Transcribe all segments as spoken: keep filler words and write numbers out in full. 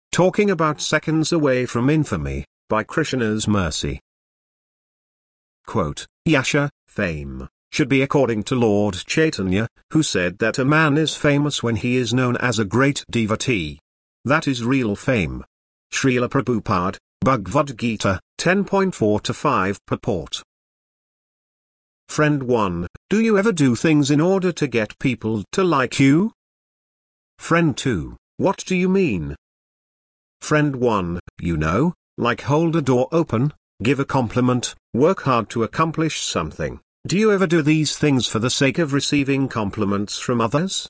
Talking about seconds away from infamy, by Krishna's mercy. Quote, Yasha, fame, should be according to Lord Chaitanya, who said that a man is famous when he is known as a great devotee. That is real fame. Srila Prabhupada, Bhagavad Gita, ten point four to five Purport. Friend one, do you ever do things in order to get people to like you? Friend two, what do you mean? Friend one, you know, like hold a door open, give a compliment, work hard to accomplish something. Do you ever do these things for the sake of receiving compliments from others?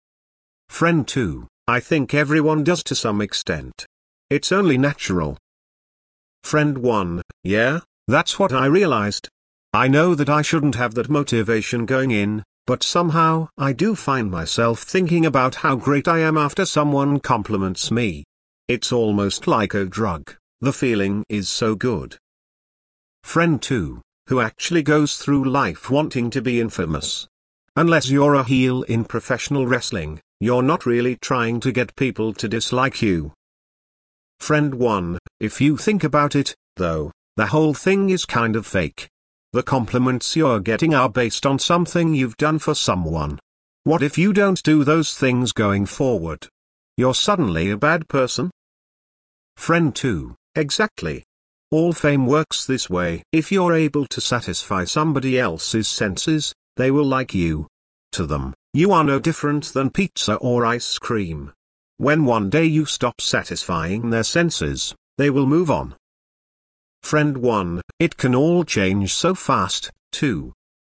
Friend two, I think everyone does to some extent. It's only natural. Friend one, yeah, that's what I realized. I know that I shouldn't have that motivation going in, but somehow I do find myself thinking about how great I am after someone compliments me. It's almost like a drug, the feeling is so good. Friend two, who actually goes through life wanting to be infamous. Unless you're a heel in professional wrestling, you're not really trying to get people to dislike you. Friend one, if you think about it, though, the whole thing is kind of fake. The compliments you're getting are based on something you've done for someone. What if you don't do those things going forward? You're suddenly a bad person? Friend two, exactly. All fame works this way. If you're able to satisfy somebody else's senses, they will like you. To them, you are no different than pizza or ice cream. When one day you stop satisfying their senses, they will move on. Friend one, it can all change so fast, too.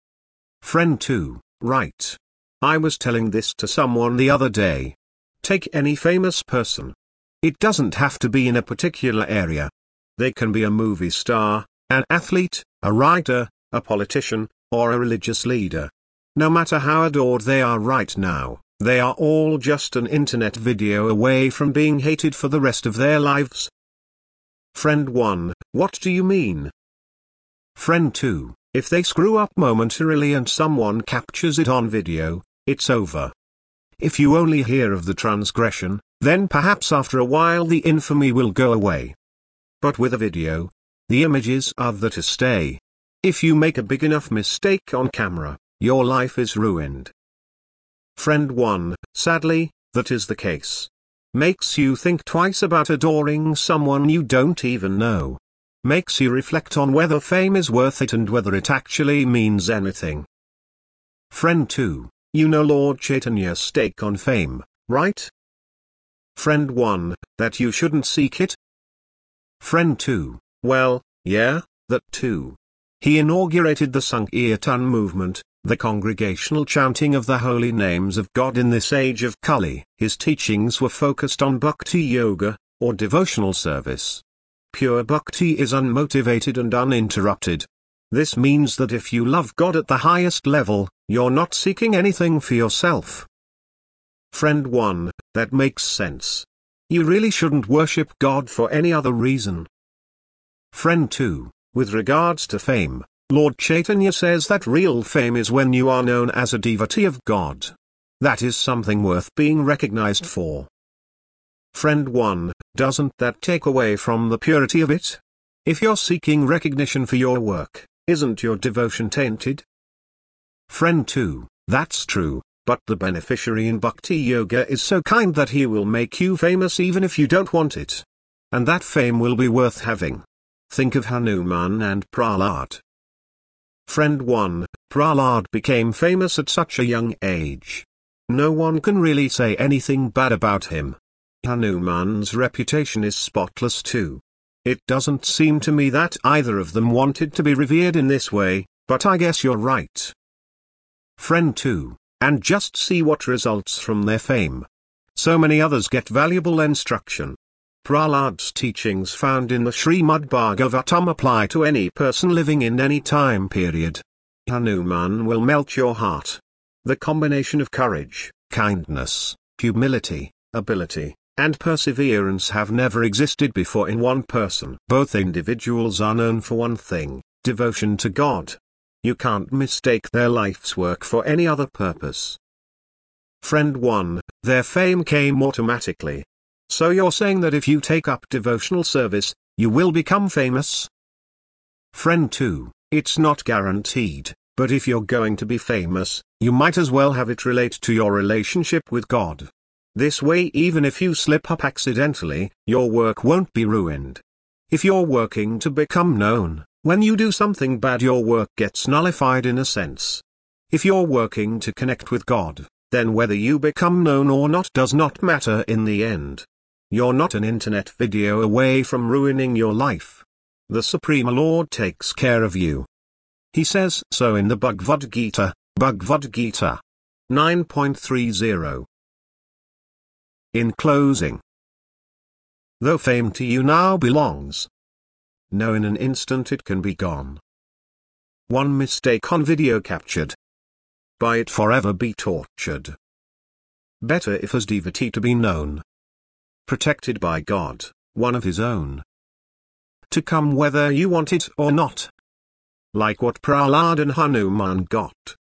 Friend two, right. I was telling this to someone the other day. Take any famous person. It doesn't have to be in a particular area. They can be a movie star, an athlete, a writer, a politician, or a religious leader. No matter how adored they are right now, they are all just an internet video away from being hated for the rest of their lives. Friend one, what do you mean? Friend two, if they screw up momentarily and someone captures it on video, it's over. If you only hear of the transgression, then perhaps after a while the infamy will go away. But with a video, the images are there to stay. If you make a big enough mistake on camera, your life is ruined. Friend one, sadly, that is the case. Makes you think twice about adoring someone you don't even know. Makes you reflect on whether fame is worth it and whether it actually means anything. Friend two, you know Lord Chaitanya's take on fame, right? Friend one, that you shouldn't seek it? Friend two, well, yeah, that too. He inaugurated the Sankirtan movement, the congregational chanting of the holy names of God in this age of Kali. His teachings were focused on bhakti yoga, or devotional service. Pure bhakti is unmotivated and uninterrupted. This means that if you love God at the highest level, you're not seeking anything for yourself. Friend one, that makes sense. You really shouldn't worship God for any other reason. Friend two, with regards to fame, Lord Chaitanya says that real fame is when you are known as a devotee of God. That is something worth being recognized for. Friend one, doesn't that take away from the purity of it? If you're seeking recognition for your work, isn't your devotion tainted? Friend two, that's true, but the beneficiary in Bhakti Yoga is so kind that he will make you famous even if you don't want it. And that fame will be worth having. Think of Hanuman and Prahlad. Friend one, Prahlad became famous at such a young age. No one can really say anything bad about him. Hanuman's reputation is spotless too. It doesn't seem to me that either of them wanted to be revered in this way, but I guess you're right. Friend two, and just see what results from their fame. So many others get valuable instruction. Prahlad's teachings found in the Srimad Bhagavatam apply to any person living in any time period. Hanuman will melt your heart. The combination of courage, kindness, humility, ability, and perseverance have never existed before in one person. Both individuals are known for one thing, devotion to God. You can't mistake their life's work for any other purpose. Friend one, their fame came automatically. So you're saying that if you take up devotional service, you will become famous? Friend two, it's not guaranteed, but if you're going to be famous, you might as well have it relate to your relationship with God. This way, even if you slip up accidentally, your work won't be ruined. If you're working to become known, when you do something bad, your work gets nullified in a sense. If you're working to connect with God, then whether you become known or not does not matter in the end. You're not an internet video away from ruining your life. The Supreme Lord takes care of you. He says so in the Bhagavad Gita, Bhagavad Gita nine point thirty. In closing, though fame to you now belongs, know in an instant it can be gone. One mistake on video captured, by it forever be tortured. Better if as devotee to be known, protected by God, one of his own, to come whether you want it or not. Like what Prahlad and Hanuman got.